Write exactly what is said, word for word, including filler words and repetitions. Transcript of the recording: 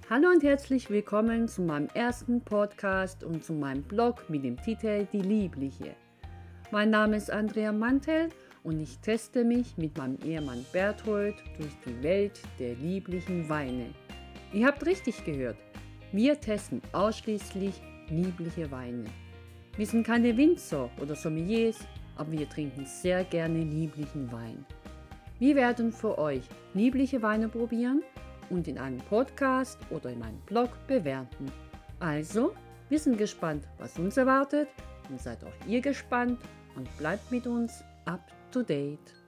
Hallo und herzlich willkommen zu meinem ersten Podcast und zu meinem Blog mit dem Titel Die Liebliche. Mein Name ist Andrea Mantel und ich teste mich mit meinem Ehemann Berthold durch die Welt der lieblichen Weine. Ihr habt richtig gehört, wir testen ausschließlich liebliche Weine. Wir sind keine Winzer oder Sommeliers, aber wir trinken sehr gerne lieblichen Wein. Wir werden für euch liebliche Weine probieren und in einem Podcast oder in meinem Blog bewerten. Also, wir sind gespannt, was uns erwartet und seid auch ihr gespannt und bleibt mit uns up to date.